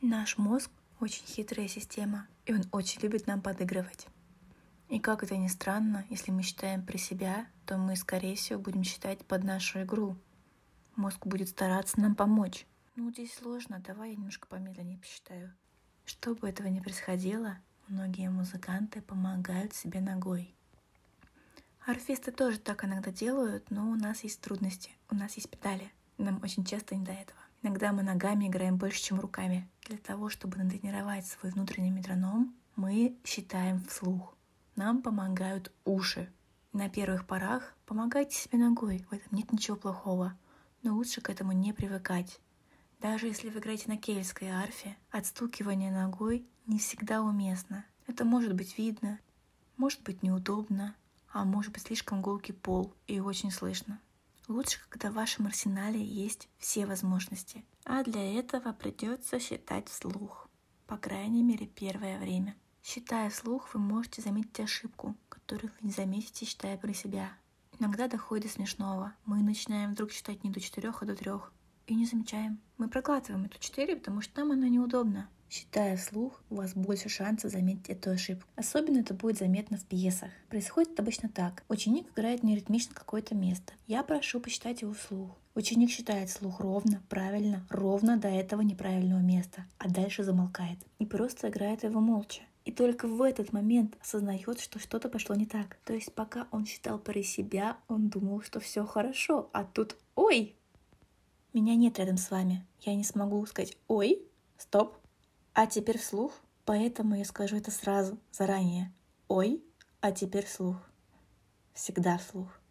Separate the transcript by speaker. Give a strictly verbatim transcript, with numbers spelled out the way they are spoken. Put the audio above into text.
Speaker 1: Наш мозг очень хитрая система, и он очень любит нам подыгрывать. И как это ни странно, если мы считаем про себя, то мы, скорее всего, будем считать под нашу игру. Мозг будет стараться нам помочь. Ну, здесь сложно, давай я немножко помедленнее посчитаю. Чтобы этого не происходило, многие музыканты помогают себе ногой. Арфисты тоже так иногда делают, но у нас есть трудности, у нас есть педали. Нам очень часто не до этого. Иногда мы ногами играем больше, чем руками. Для того, чтобы натренировать свой внутренний метроном, мы считаем вслух. Нам помогают уши. На первых порах помогайте себе ногой, в этом нет ничего плохого. Но лучше к этому не привыкать. Даже если вы играете на кельтской арфе, отстукивание ногой не всегда уместно. Это может быть видно, может быть неудобно, а может быть слишком гулкий пол и очень слышно. Лучше, когда в вашем арсенале есть все возможности. А для этого придется считать вслух. По крайней мере, первое время. Считая вслух, вы можете заметить ошибку, которую вы не заметите, считая про себя. Иногда доходит до смешного. Мы начинаем вдруг считать не до четырех, а до трех. И не замечаем. Мы проглатываем эту четыре, потому что нам она неудобна. Считая вслух, у вас больше шансов заметить эту ошибку. Особенно это будет заметно в пьесах. Происходит обычно так. Ученик играет неритмично какое-то место. Я прошу посчитать его вслух. Ученик считает вслух ровно, правильно, ровно до этого неправильного места, а дальше замолкает. И просто играет его молча. И только в этот момент осознает, что что-то пошло не так. То есть пока он считал про себя, он думал, что все хорошо, а тут «Ой!» Меня нет рядом с вами. Я не смогу сказать «Ой!» «Стоп!» А теперь вслух, поэтому я скажу это сразу, заранее. «Ой!» А теперь вслух. Всегда вслух.